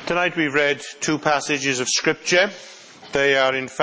Tonight we've read two passages of Scripture. They are in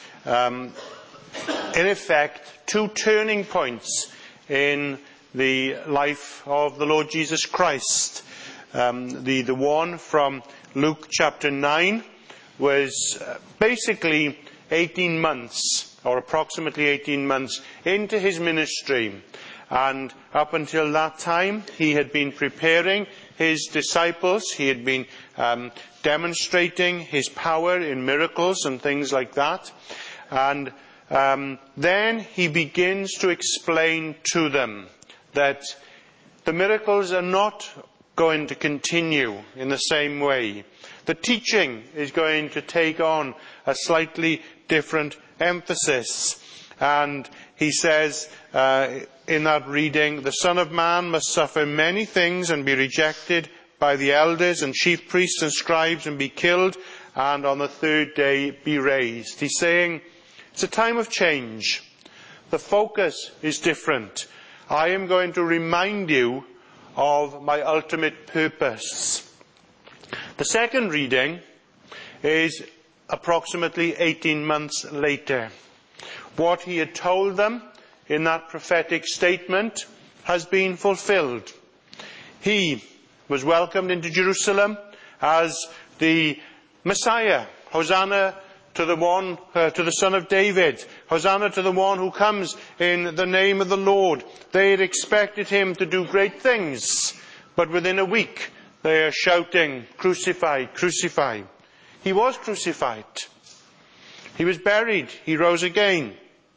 effect, two turning points in the life of the Lord Jesus Christ. The one from Luke chapter 9 was basically 18 months, or approximately 18 months, into his ministry. And up until that time, he had been preparing his disciples. He had been demonstrating his power in miracles and things like that. And then he begins to explain to them that the miracles are not going to continue in the same way. The teaching is going to take on a slightly different emphasis. And he says in that reading, "The Son of Man must suffer many things and be rejected by the elders and chief priests and scribes and be killed, and on the third day be raised." He's saying it's a time of change. The focus is different. I am going to remind you of my ultimate purpose. The second reading is approximately 18 months later. What he had told them in that prophetic statement has been fulfilled. He was welcomed into Jerusalem as the Messiah. Hosanna to the Son of David. Hosanna to the one who comes in the name of the Lord. They had expected him to do great things, but within a week they are shouting, "Crucify, crucify." He was crucified. He was buried. He rose again.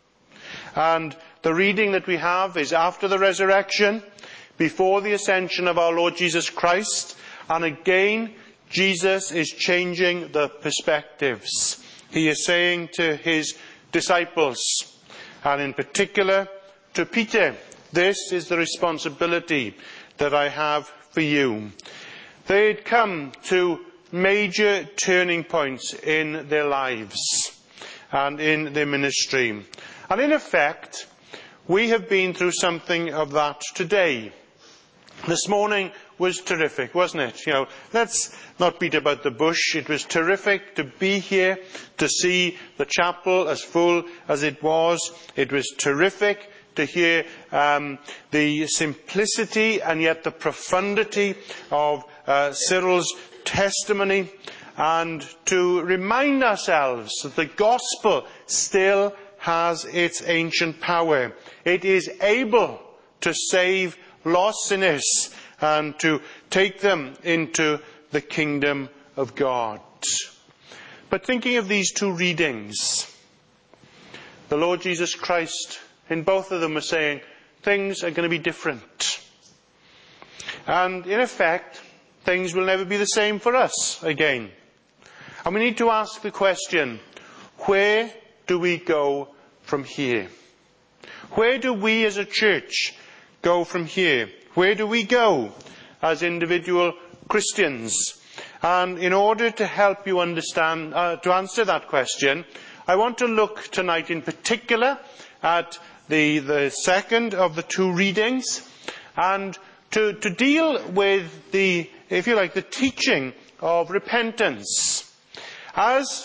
And the reading that we have is after the resurrection, before the ascension of our Lord Jesus Christ. And again, Jesus is changing the perspectives. He is saying to his disciples, and in particular to Peter, "This is the responsibility that I have for you." They had come to major turning points in their lives and in their ministry. And in effect, we have been through something of that today. This morning was terrific, wasn't it? Let's not beat about the bush. It was terrific to be here, to see the chapel as full as it was. It was terrific to hear the simplicity and yet the profundity of Cyril's testimony, and to remind ourselves that the gospel still has its ancient power. It is able to save lost sinners and to take them into the kingdom of God. But thinking of these two readings, the Lord Jesus Christ, in both of them, was saying things are going to be different. And in effect, things will never be the same for us again. And we need to ask the question, where do we go from here? Where do we as a church go from here? Where do we go as individual Christians? And in order to help you understand, to answer that question, I want to look tonight in particular at the second of the two readings, and to deal with the teaching of repentance. As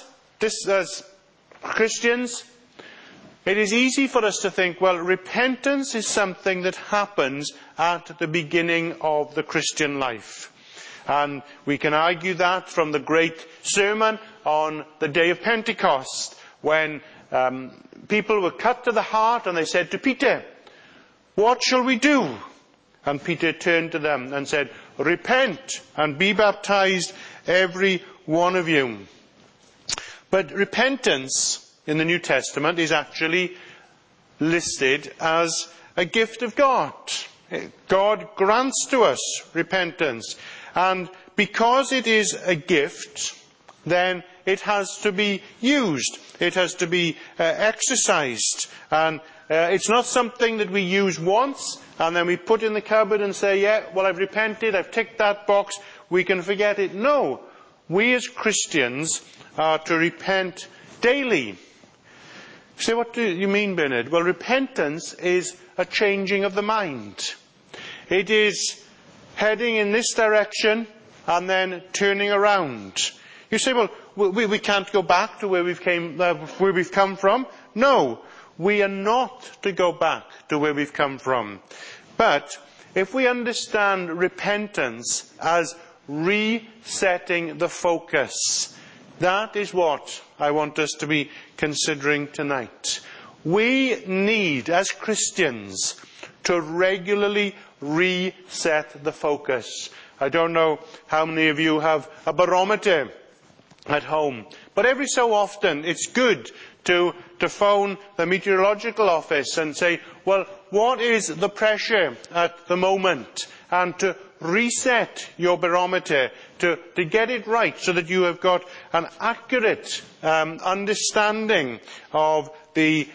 Christians, it is easy for us to think, well, repentance is something that happens at the beginning of the Christian life. And we can argue that from the great sermon on the day of Pentecost, when people were cut to the heart and they said to Peter, "What shall we do?" And Peter turned to them and said, "Repent and be baptized, every one of you." But repentance in the New Testament is actually listed as a gift of God. God grants to us repentance. And because it is a gift, then it has to be used. It has to be exercised. And it's not something that we use once and then we put in the cupboard and say, "Yeah, well, I've repented, I've ticked that box, we can forget it." No, we as Christians are to repent daily. You say, "What do you mean, Bernard?" Well, repentance is a changing of the mind. It is heading in this direction and then turning around. You say, well, we can't go back to where we've come from. No, we are not to go back to where we've come from. But if we understand repentance as resetting the focus, that is what I want us to be considering tonight. We need, as Christians, to regularly reset the focus. I don't know how many of you have a barometer at home, but every so often it's good to phone the meteorological office and say, well, what is the pressure at the moment? And to reset your barometer, to get it right so that you have got an accurate understanding of the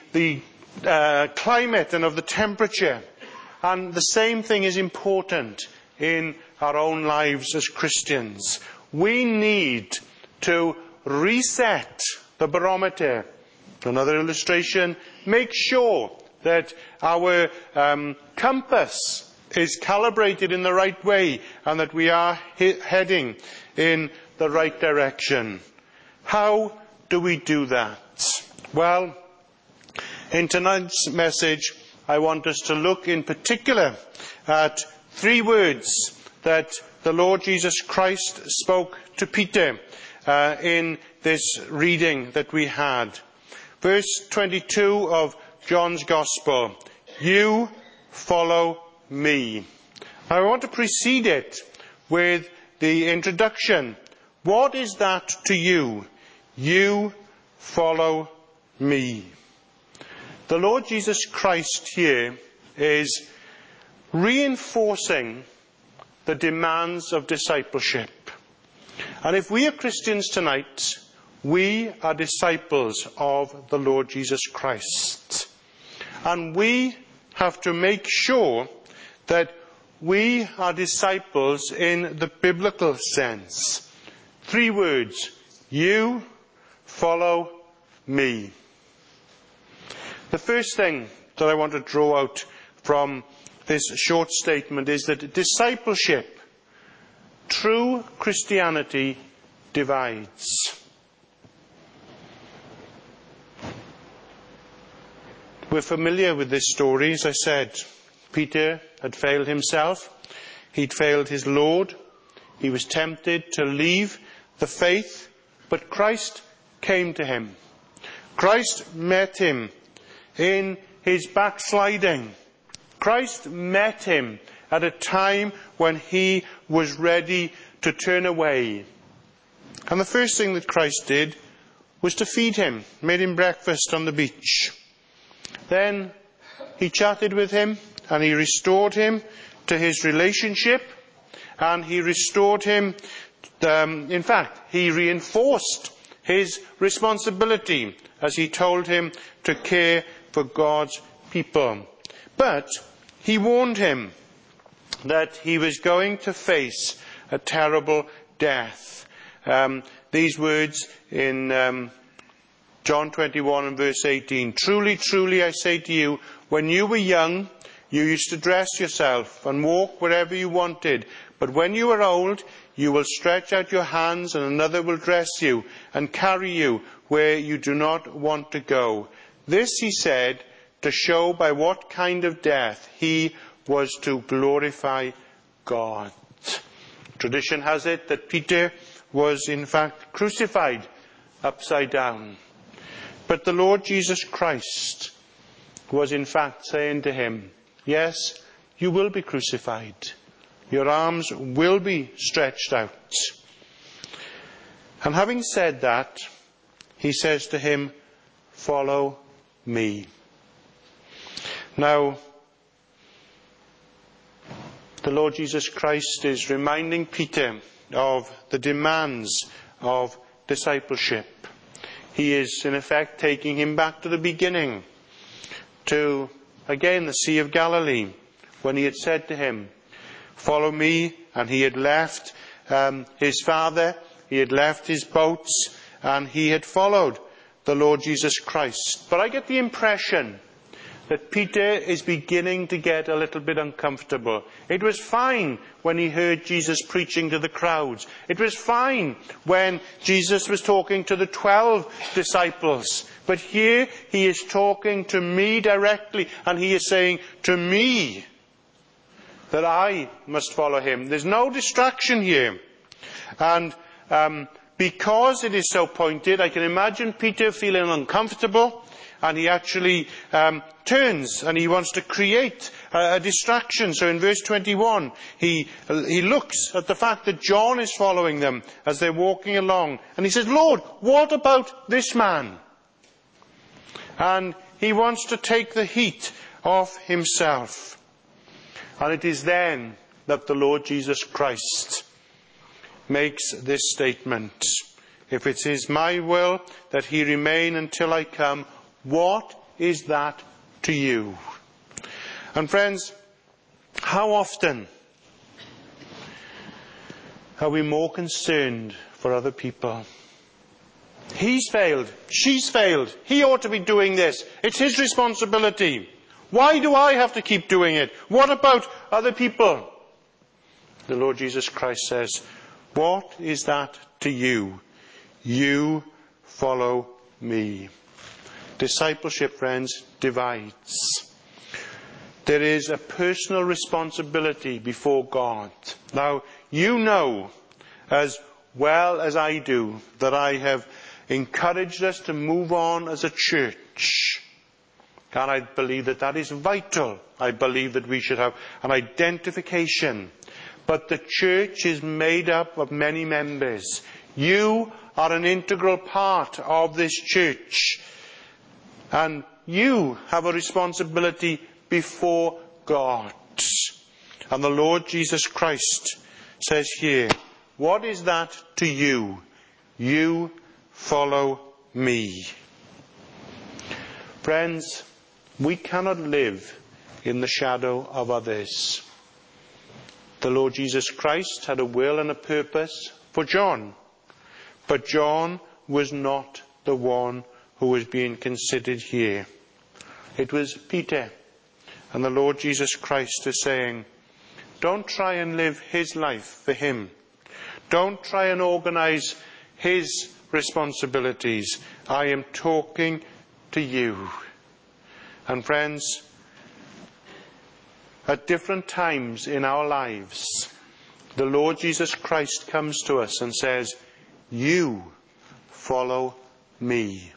climate and of the temperature. And the same thing is important in our own lives as Christians. We need to reset the barometer. Another illustration, make sure that our compass is calibrated in the right way and that we are heading in the right direction. How do we do that? Well, in tonight's message, I want us to look in particular at 3 words that the Lord Jesus Christ spoke to Peter in this reading that we had. Verse 22 of John's Gospel, you follow me. I want to precede it with the introduction. What is that to you? You follow me. The Lord Jesus Christ here is reinforcing the demands of discipleship. And if we are Christians tonight, we are disciples of the Lord Jesus Christ. And we have to make sure that we are disciples in the biblical sense. 3 words, you follow me. The first thing that I want to draw out from this short statement is that discipleship, true Christianity, divides. We're familiar with this story. As I said, Peter had failed himself. He'd failed his Lord. He was tempted to leave the faith, but Christ came to him. Christ met him in his backsliding. Christ met him at a time when he was ready to turn away. And the first thing that Christ did was to feed him, made him breakfast on the beach. Then he chatted with him and he restored him to his relationship, and he restored him, in fact, he reinforced his responsibility as he told him to care for God's people. But he warned him that he was going to face a terrible death. These words in John 21 and verse 18. Truly, truly, I say to you, when you were young, you used to dress yourself and walk wherever you wanted. But when you are old, you will stretch out your hands and another will dress you and carry you where you do not want to go. This he said to show by what kind of death he was to glorify God. Tradition has it that Peter was in fact crucified upside down. But the Lord Jesus Christ was in fact saying to him, yes, you will be crucified. Your arms will be stretched out. And having said that, he says to him, follow me. Now, the Lord Jesus Christ is reminding Peter of the demands of discipleship. He is, in effect, taking him back to the beginning, to, again, the Sea of Galilee, when he had said to him, follow me, and he had left his father, he had left his boats, and he had followed the Lord Jesus Christ. But I get the impression that Peter is beginning to get a little bit uncomfortable. It was fine when he heard Jesus preaching to the crowds. It was fine when Jesus was talking to the 12 disciples. But here he is talking to me directly, and he is saying to me that I must follow him. There's no distraction here. And because it is so pointed, I can imagine Peter feeling uncomfortable, and he actually turns and he wants to create a distraction. So in verse 21, he looks at the fact that John is following them as they're walking along, and he says, "Lord, what about this man?" And he wants to take the heat off himself. And it is then that the Lord Jesus Christ makes this statement: "If it is my will that he remain until I come, what is that to you?" And friends, how often are we more concerned for other people? He's failed. She's failed. He ought to be doing this. It's his responsibility. Why do I have to keep doing it? What about other people? The Lord Jesus Christ says, "What is that to you? You follow me." Discipleship, friends, divides. There is a personal responsibility before God. Now, you know as well as I do that I have encouraged us to move on as a church. And I believe that that is vital. I believe that we should have an identification. But the church is made up of many members. You are an integral part of this church. And you have a responsibility before God. And the Lord Jesus Christ says here, "What is that to you? You follow me." Friends, we cannot live in the shadow of others. The Lord Jesus Christ had a will and a purpose for John. But John was not the one who was being considered here. It was Peter. And the Lord Jesus Christ is saying, don't try and live his life for him. Don't try and organize his responsibilities. I am talking to you. And friends, at different times in our lives, the Lord Jesus Christ comes to us and says, "You follow me."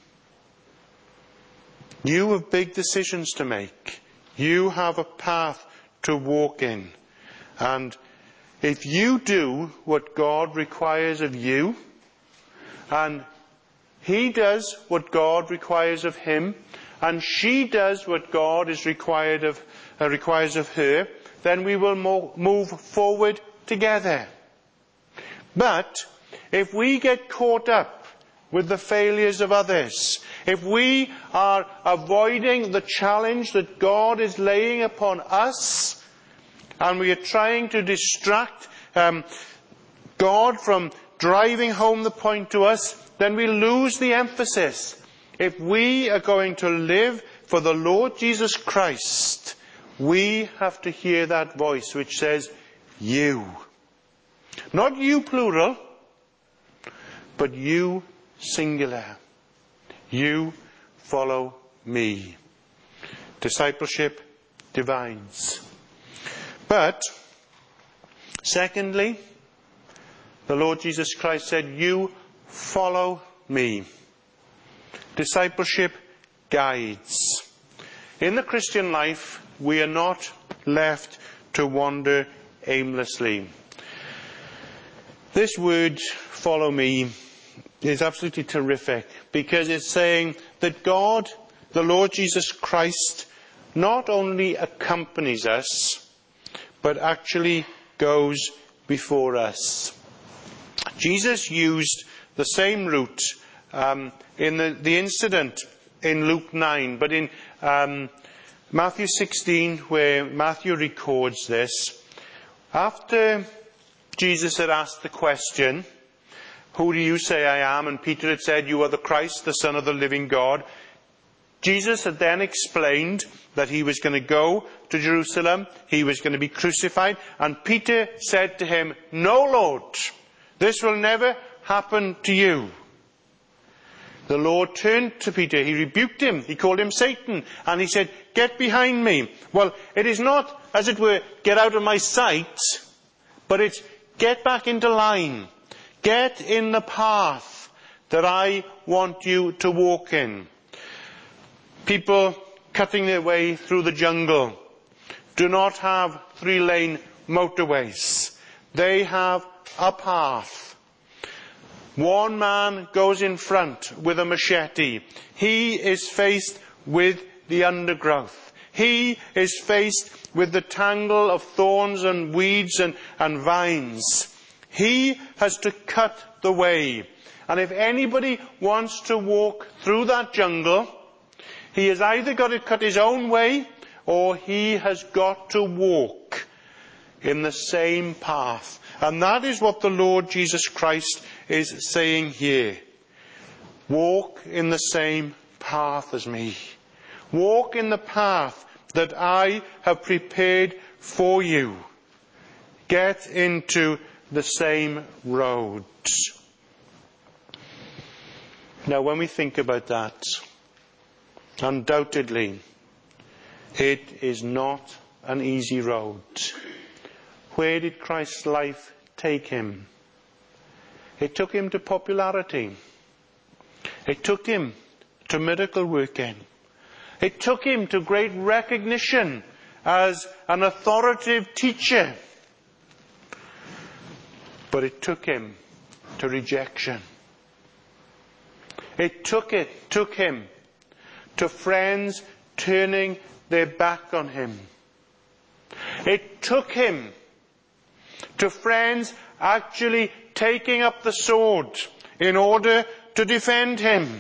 You have big decisions to make. You have a path to walk in. And if you do what God requires of you, and he does what God requires of him, and she does what God requires of her, then we will move forward together. But if we get caught up with the failures of others, if we are avoiding the challenge that God is laying upon us, and we are trying to distract God from driving home the point to us, then we lose the emphasis. If we are going to live for the Lord Jesus Christ, we have to hear that voice which says, "You." Not you plural, but you singular. You follow me. Discipleship divides. But, secondly, the Lord Jesus Christ said, "You follow me." Discipleship guides. In the Christian life, we are not left to wander aimlessly. This word, "follow me," is absolutely terrific, because it's saying that God, the Lord Jesus Christ, not only accompanies us, but actually goes before us. Jesus used the same route in the incident in Luke 9, but in Matthew 16, where Matthew records this, after Jesus had asked the question, "Who do you say I am?" and Peter had said, "You are the Christ, the Son of the living God," Jesus had then explained that he was going to go to Jerusalem, he was going to be crucified, and Peter said to him, "No, Lord, this will never happen to you." The Lord turned to Peter, he rebuked him, he called him Satan, and he said, "Get behind me." Well, it is not, as it were, get out of my sight, but it's get back into line. Get in the path that I want you to walk in. People cutting their way through the jungle do not have 3-lane motorways. They have a path. One man goes in front with a machete. He is faced with the undergrowth. He is faced with the tangle of thorns and weeds and vines. He has to cut the way. And if anybody wants to walk through that jungle, he has either got to cut his own way or he has got to walk in the same path. And that is what the Lord Jesus Christ is saying here. Walk in the same path as me. Walk in the path that I have prepared for you. Get into the same roads. Now, when we think about that, undoubtedly, it is not an easy road. Where did Christ's life take him? It took him to popularity. It took him to miracle working. It took him to great recognition as an authoritative teacher. But it took him to rejection. It took him to friends turning their back on him. It took him to friends actually taking up the sword in order to defend him.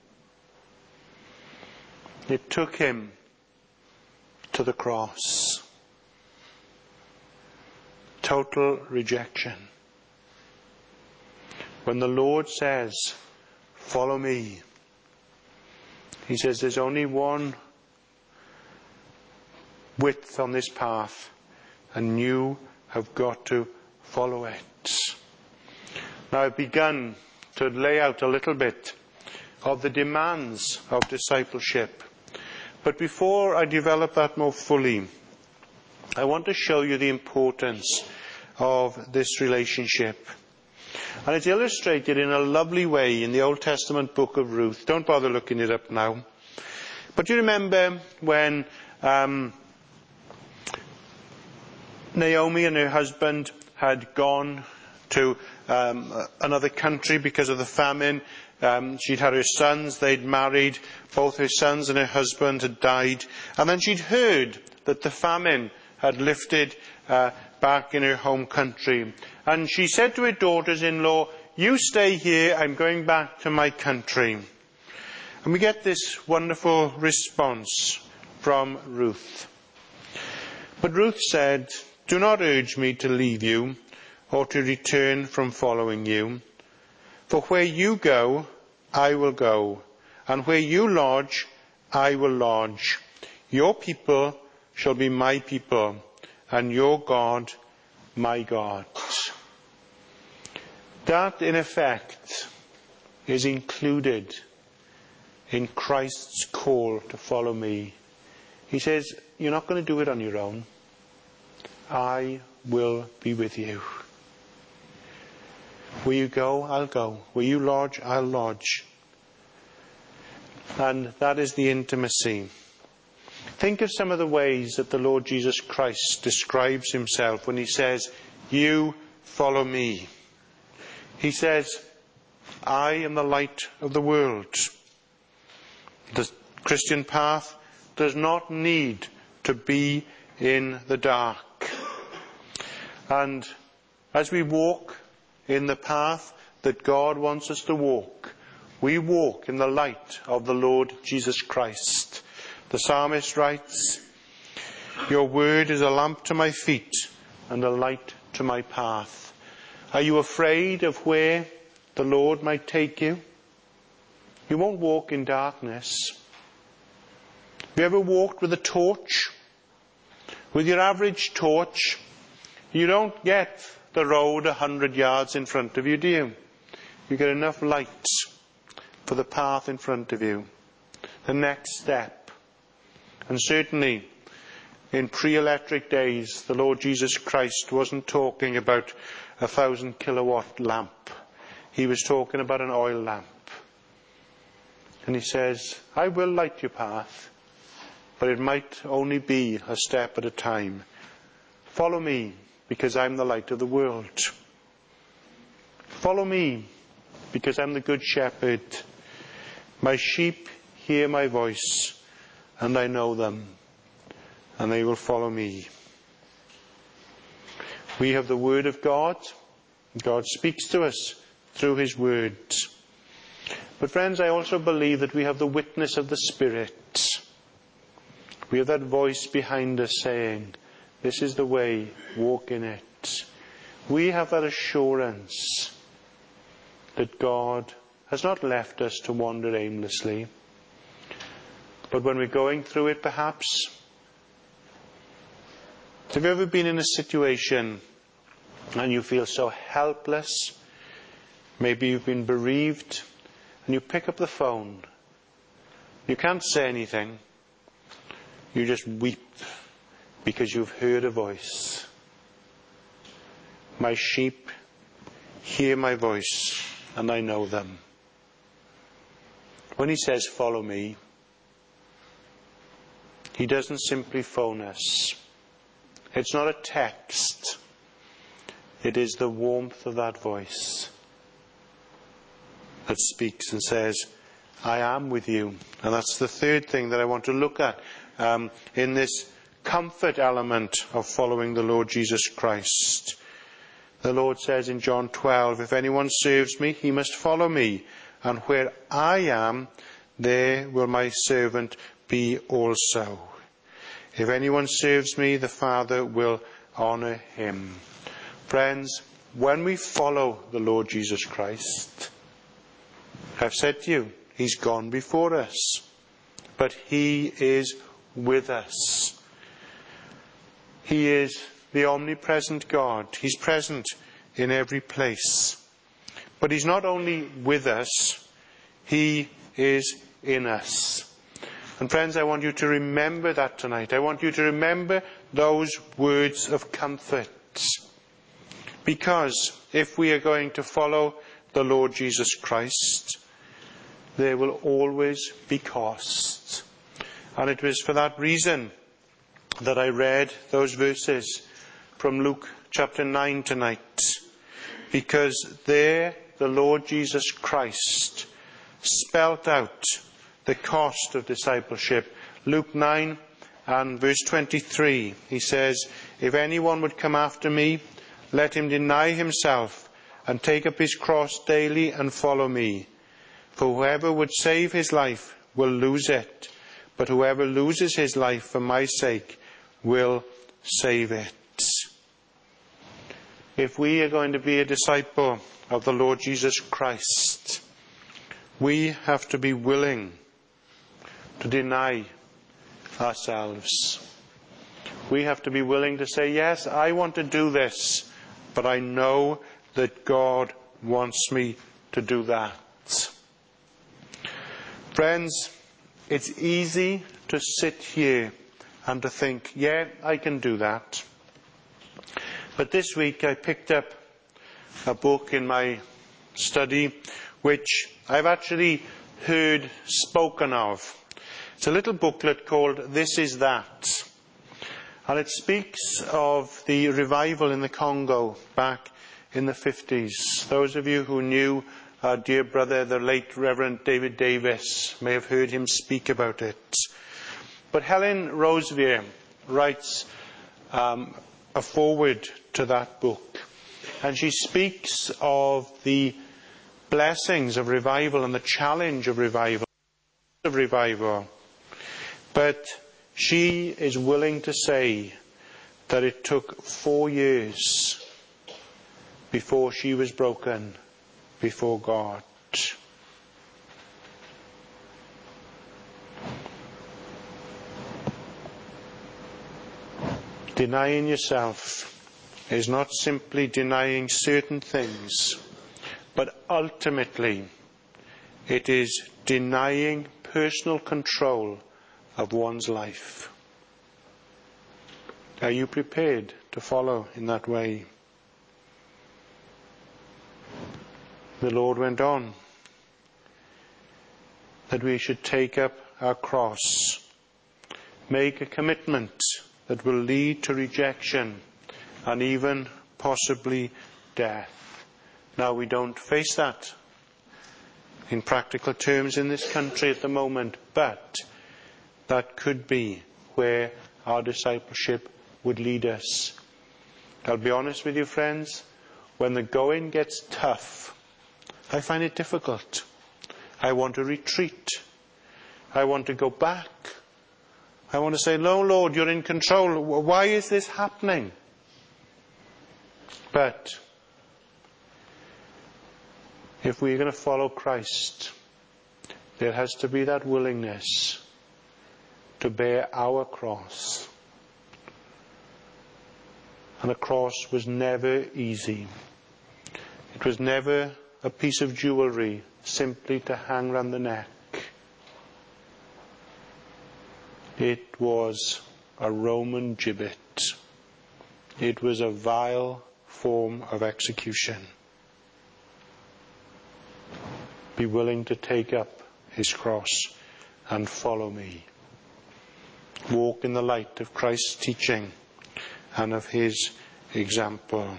It took him to the cross. Total rejection. When the Lord says, "Follow me," he says there's only one width on this path, and you have got to follow it. Now, I've begun to lay out a little bit of the demands of discipleship. But before I develop that more fully, I want to show you the importance of this relationship. And it's illustrated in a lovely way in the Old Testament book of Ruth. Don't bother looking it up now. But you remember when Naomi and her husband had gone to another country because of the famine. She'd had her sons, they'd married, both her sons and her husband had died. And then she'd heard that the famine had lifted back in her home country. And she said to her daughters-in-law, "You stay here, I'm going back to my country." And we get this wonderful response from Ruth. But Ruth said, "Do not urge me to leave you or to return from following you. For where you go, I will go, and where you lodge, I will lodge. Your people shall be my people, and your God, my God." That, in effect, is included in Christ's call to follow me. He says, you're not going to do it on your own. I will be with you. Where you go, I'll go. Where you lodge, I'll lodge. And that is the intimacy. Think of some of the ways that the Lord Jesus Christ describes himself when he says, "You follow me." He says, "I am the light of the world." The Christian path does not need to be in the dark. And as we walk in the path that God wants us to walk, we walk in the light of the Lord Jesus Christ. The psalmist writes, "Your word is a lamp to my feet and a light to my path." Are you afraid of where the Lord might take you? You won't walk in darkness. Have you ever walked with a torch? With your average torch, you don't get the road 100 yards in front of you, do you? You get enough light for the path in front of you. The next step. And certainly, in pre-electric days, the Lord Jesus Christ wasn't talking about a 1,000 kilowatt lamp. He was talking about an oil lamp. And he says, I will light your path, but it might only be a step at a time. Follow me, because I'm the light of the world. Follow me, because I'm the good shepherd. My sheep hear my voice, and I know them, and they will follow me. We have the Word of God. God speaks to us through His Word. But friends, I also believe that we have the witness of the Spirit. We have that voice behind us saying, this is the way, walk in it. We have that assurance that God has not left us to wander aimlessly. But when we're going through it, perhaps, have you ever been in a situation and you feel so helpless? Maybe you've been bereaved, and you pick up the phone. You can't say anything. You just weep because you've heard a voice. My sheep hear my voice, and I know them. When He says, follow me, He doesn't simply phone us. It's not a text. It is the warmth of that voice that speaks and says, I am with you. And that's the third thing that I want to look at in this comfort element of following the Lord Jesus Christ. The Lord says in John 12, if anyone serves me, he must follow me. And where I am, there will my servant be also. If anyone serves me, the Father will honour him. Friends, when we follow the Lord Jesus Christ, I've said to you, He's gone before us, but He is with us. He is the omnipresent God. He's present in every place. But He's not only with us, He is in us. And friends, I want you to remember that tonight. I want you to remember those words of comfort. Because if we are going to follow the Lord Jesus Christ, there will always be cost. And it was for that reason that I read those verses from Luke chapter 9 tonight. Because there the Lord Jesus Christ spelt out the cost of discipleship. Luke 9 and verse 23, He says, if anyone would come after me, let him deny himself and take up his cross daily and follow me. For whoever would save his life will lose it, but whoever loses his life for my sake will save it. If we are going to be a disciple of the Lord Jesus Christ, we have to be willing to deny ourselves. We have to be willing to say, yes, I want to do this, but I know that God wants me to do that. Friends, it's easy to sit here and to think, yeah, I can do that. But this week I picked up a book in my study which I've actually heard spoken of. It's a little booklet called This Is That. And it speaks of the revival in the Congo back in the 50s. Those of you who knew our dear brother, the late Reverend David Davis, may have heard him speak about it. But Helen Roseveare writes a foreword to that book. And she speaks of the blessings of revival and the challenge of revival. But she is willing to say that it took 4 years before she was broken before God. Denying yourself is not simply denying certain things, but ultimately it is denying personal control of one's life. Are you prepared to follow in that way? The Lord went on that we should take up our cross, make a commitment that will lead to rejection and even possibly death. Now, we don't face that in practical terms in this country at the moment, but that could be where our discipleship would lead us. I'll be honest with you, friends, when the going gets tough, I find it difficult. I want to retreat. I want to go back. I want to say, no, Lord, you're in control. Why is this happening? But if we're going to follow Christ, there has to be that willingness to bear our cross. And a cross was never easy. It was never a piece of jewellery simply to hang round the neck. It was a Roman gibbet. It was a vile form of execution. Be willing to take up his cross and follow me. Walk in the light of Christ's teaching and of his example.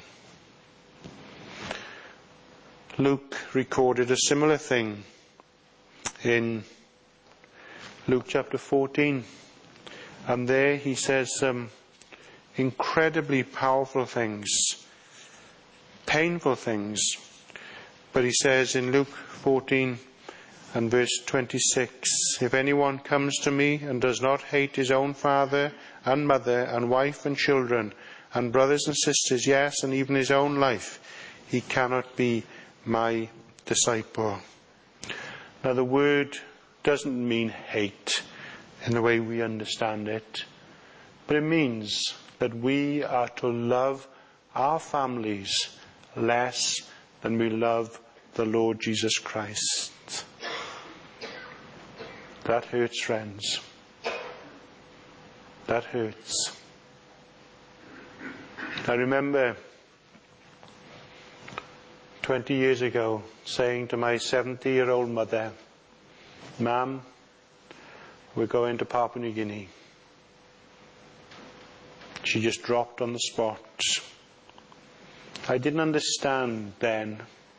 Luke recorded a similar thing in Luke chapter 14. And there he says some incredibly powerful things, painful things. But he says in Luke 14 and verse 26, if anyone comes to me and does not hate his own father and mother and wife and children and brothers and sisters, yes, and even his own life, he cannot be my disciple. Now, the word doesn't mean hate in the way we understand it, but it means that we are to love our families less than we love the Lord Jesus Christ. That hurts, friends. That hurts. I remember 20 years ago saying to my 70-year-old mother, Ma'am, we're going to Papua New Guinea. She just dropped on the spot. I didn't understand then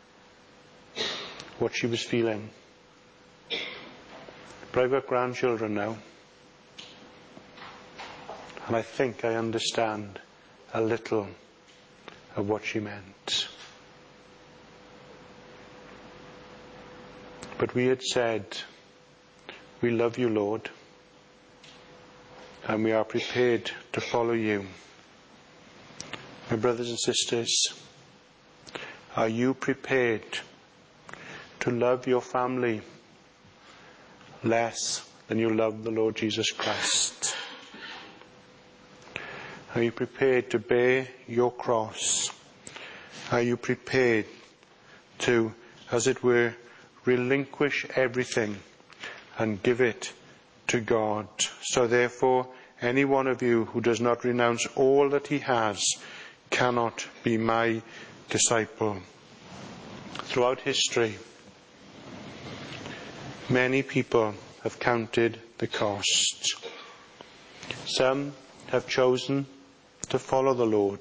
what she was feeling. But I've got grandchildren now. And I think I understand a little of what she meant. But we had said, we love you, Lord, and we are prepared to follow you. My brothers and sisters, are you prepared to love your family less than you love the Lord Jesus Christ? Are you prepared to bear your cross? Are you prepared to, as it were, relinquish everything and give it to God? So therefore, any one of you who does not renounce all that he has cannot be my disciple. Throughout history, many people have counted the cost. Some have chosen to follow the Lord,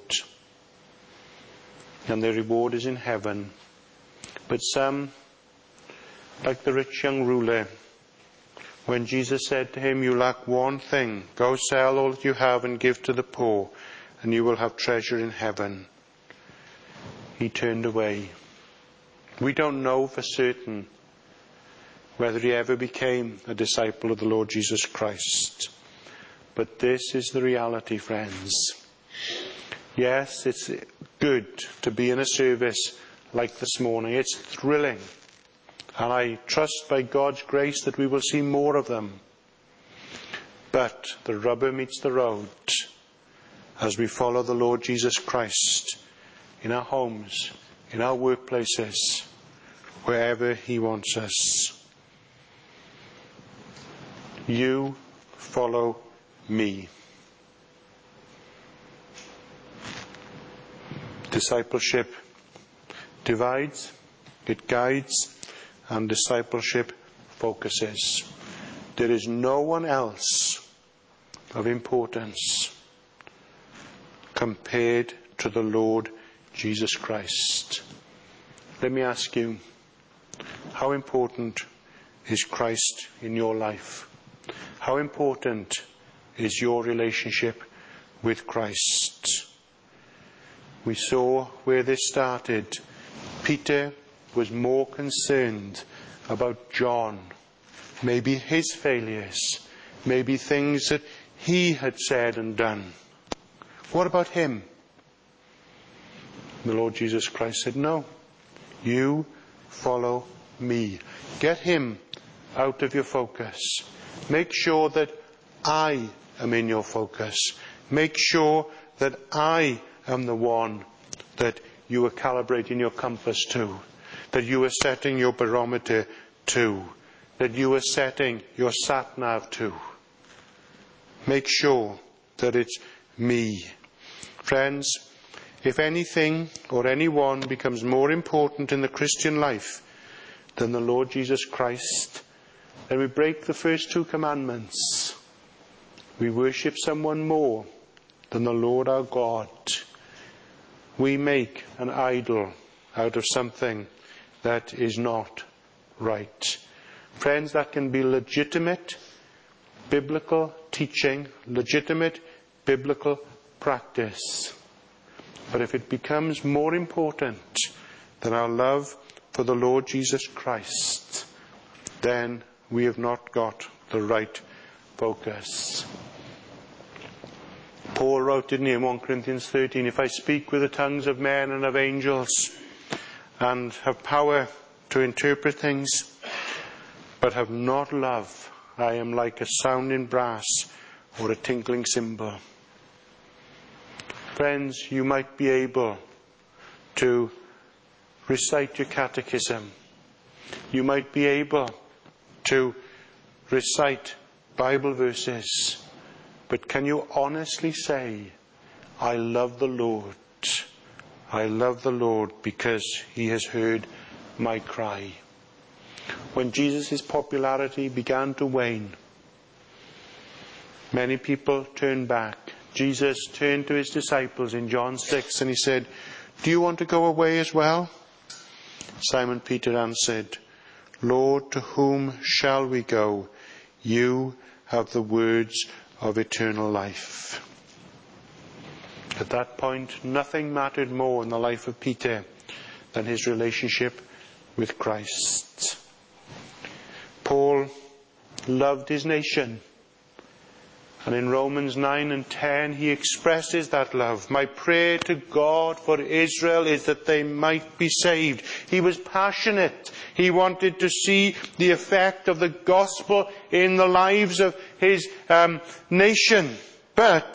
and their reward is in heaven. But some, like the rich young ruler, when Jesus said to him, you lack one thing, go sell all that you have and give to the poor, and you will have treasure in heaven, he turned away. We don't know for certain whether he ever became a disciple of the Lord Jesus Christ. But this is the reality, friends. Yes, it's good to be in a service like this morning. It's thrilling. And I trust by God's grace that we will see more of them. But the rubber meets the road as we follow the Lord Jesus Christ in our homes, in our workplaces, wherever he wants us. You follow me. Discipleship divides, it guides, and discipleship focuses. There is no one else of importance compared to the Lord Jesus Christ. Let me ask you, how important is Christ in your life? How important is your relationship with Christ? We saw where this started. Peter was more concerned about John, maybe his failures, maybe things that he had said and done. What about him? The Lord Jesus Christ said, no, you follow me. Get him out of your focus. Make sure that I am in your focus. Make sure that I am the one that you are calibrating your compass to, that you are setting your barometer to, that you are setting your sat-nav to. Make sure that it's me. Friends, if anything or anyone becomes more important in the Christian life than the Lord Jesus Christ, then we break the first two commandments. We worship someone more than the Lord our God. We make an idol out of something that is not right. Friends, that can be legitimate biblical teaching, legitimate biblical practice. But if it becomes more important than our love for the Lord Jesus Christ, then we have not got the right focus. Paul wrote, didn't he, in 1 Corinthians 13, if I speak with the tongues of men and of angels and have power to interpret things, but have not love, I am like a sounding brass or a tinkling cymbal. Friends, you might be able to recite your catechism. You might be able to recite Bible verses. But can you honestly say, I love the Lord. I love the Lord because he has heard my cry. When Jesus' popularity began to wane, many people turned back. Jesus turned to his disciples in John 6 and he said, do you want to go away as well? Simon Peter answered, Lord, to whom shall we go? You have the words of eternal life. At that point, nothing mattered more in the life of Peter than his relationship with Christ. Paul loved his nation. And in Romans 9 and 10, he expresses that love. My prayer to God for Israel is that they might be saved. He was passionate. He wanted to see the effect of the gospel in the lives of his nation. But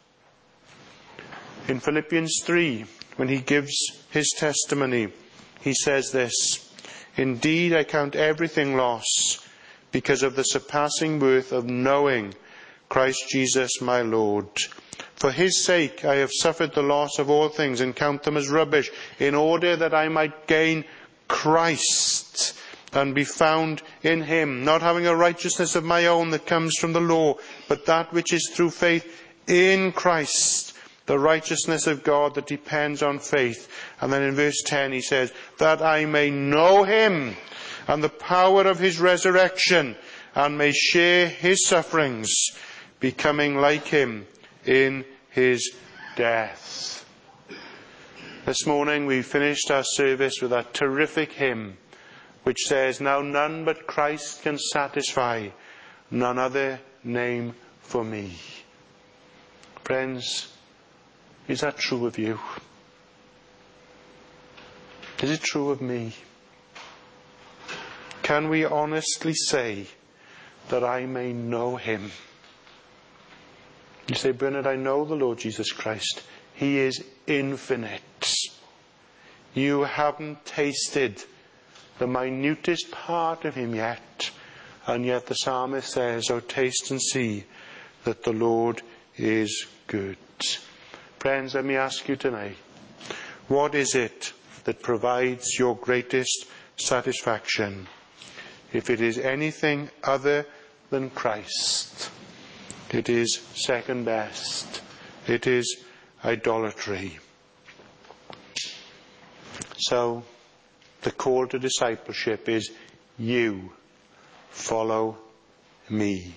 in Philippians 3, when he gives his testimony, he says this, indeed, I count everything loss because of the surpassing worth of knowing Christ Jesus my Lord. For his sake I have suffered the loss of all things and count them as rubbish, in order that I might gain Christ and be found in him, not having a righteousness of my own that comes from the law, but that which is through faith in Christ, the righteousness of God that depends on faith. And then in verse 10 he says, that I may know him and the power of his resurrection, and may share his sufferings, becoming like him in his death. This morning we finished our service with a terrific hymn which says, now none but Christ can satisfy, none other name for me. Friends, is that true of you? Is it true of me? Can we honestly say that I may know him? You say, Bernard, I know the Lord Jesus Christ. He is infinite. You haven't tasted the minutest part of him yet. And yet the psalmist says, oh, taste and see that the Lord is good. Friends, let me ask you tonight, what is it that provides your greatest satisfaction? If it is anything other than Christ, it is second best. It is idolatry. So, the call to discipleship is you follow me.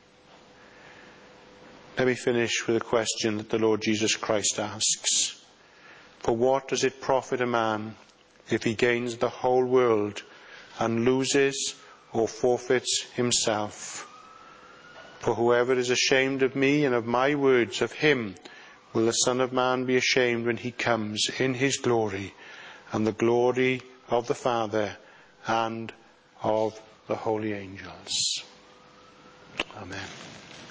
Let me finish with a question that the Lord Jesus Christ asks. For what does it profit a man if he gains the whole world and loses or forfeits himself? For whoever is ashamed of me and of my words, of him will the Son of Man be ashamed when he comes in his glory and the glory of the Father and of the holy angels. Amen.